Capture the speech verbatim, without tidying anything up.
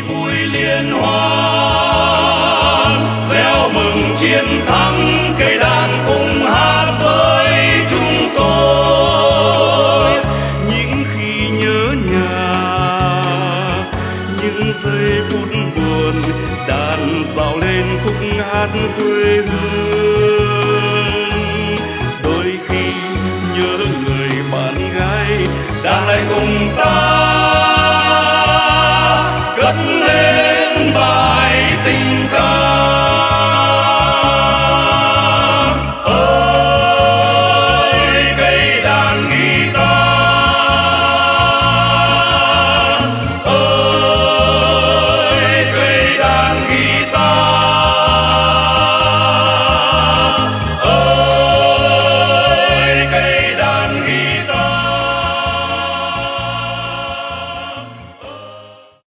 vui liên hoan, reo mừng chiến thắng, cây đàn cùng hát với chúng tôi. Những khi nhớ nhà, những giây phút buồn, đàn dạo lên khúc hát quê hương.